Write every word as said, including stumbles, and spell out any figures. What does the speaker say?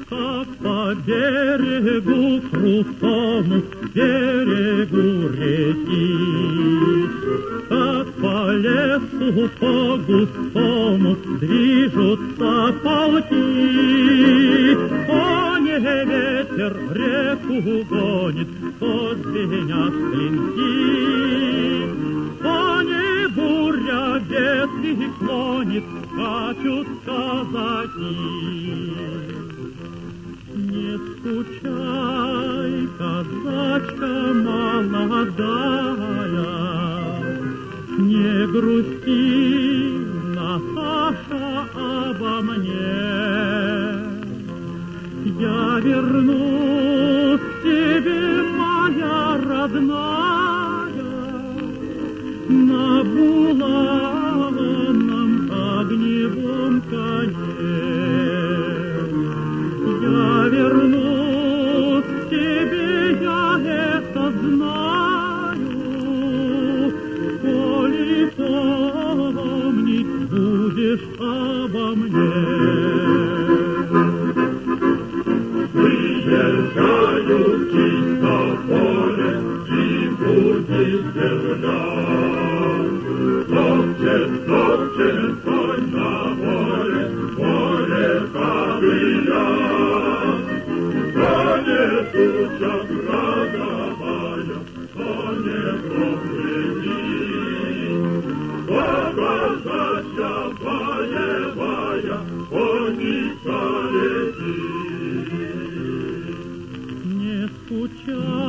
как по берегу крутому, берегу реки, как по лесу по густому движутся полки. Кони ветер реку гонит, то звенят клинки. Кони буря ветви клонит, скачут казаки. Не скучай, казачка молодая, не грусти, Наташа, обо мне. Я вернусь к тебе, моя родная, на буланом огневом коне. Я вернусь к тебе, я это знаю, коли помнить будешь обо мне. Выезжаю чисто поле, и будет земля. Топчет, топчет конь на поле, поле ковыля. Коне туча грозовая, коне гром летит. Казачья боевая, конница летит. Не скучай.